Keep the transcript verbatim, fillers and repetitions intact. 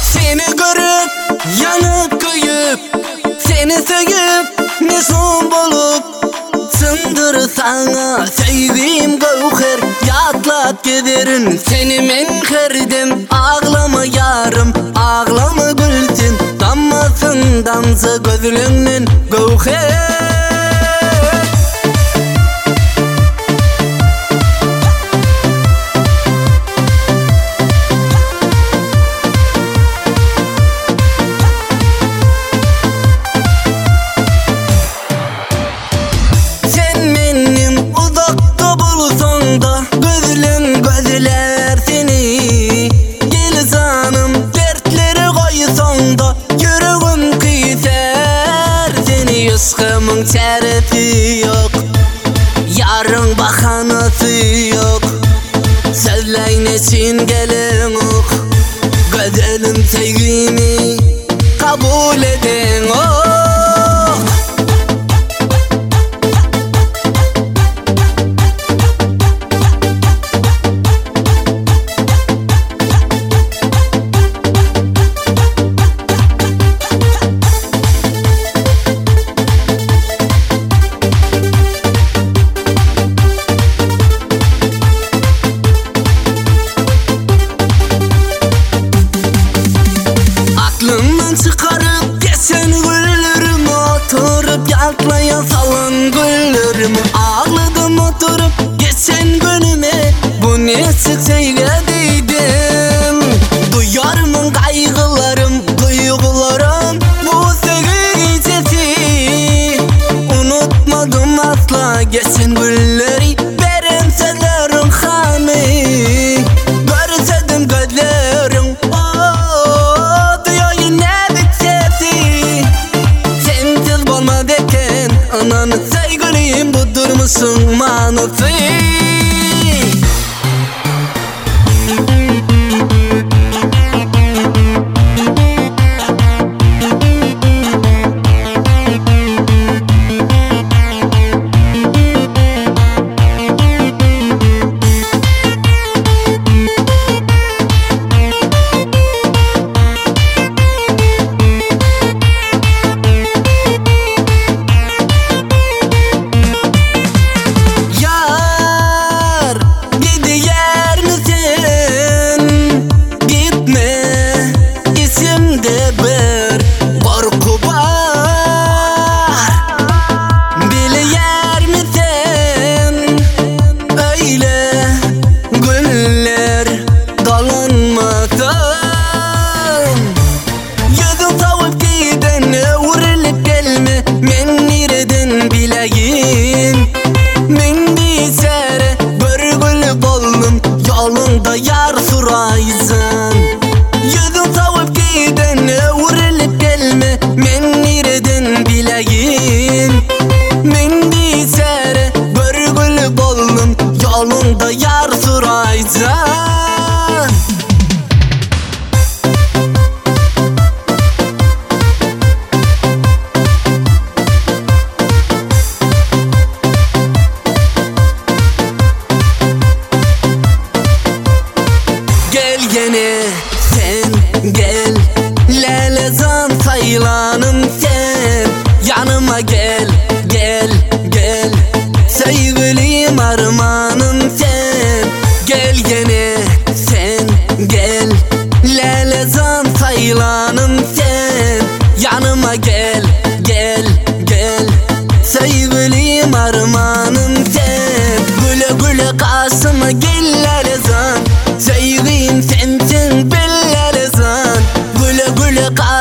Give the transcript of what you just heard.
Seni görüp yanıp köyüp, seni söyüp ne son bolup, sındır sana sevdiğim gövher, yatlat giderin seni men kırdım. Ağlama yarım, ağlama gülsün, dammasın damsa gözlüğünün gövher. Gözlüm gözler seni, gel canım dertleri koysan da yüreğim kıyser seni. Aşkımın çaresi yok, yarın bahanası yok, sözleyin için gelin ok, gözlerim sevgimi kabul edin ok. Aklımdan çıkarıp geçen güllerimi, oturup yaklaya salan güllerimi. Ağladım oturup geçen günüme, bu ne sık söylediydim. Duyarım kaygılarım, duygularım bu sevgi gecesi. Unutmadım asla geçen gülleri, benim sözlerim hani. Görsedim gözlerim, ananı sevgilim budur musun manası? Yolunda yar suraysan, yüzün savup giden uğurluk gelme, men nereden bileyin? Men diysere görgülü boldum, yolunda yar suraysan. Gel gene sen gel, lelezan sayılanım sen. Yanıma gel gel gel, sevgilim armanım sen. Gel gene sen gel, lelezan sayılanım sen. Yanıma gel.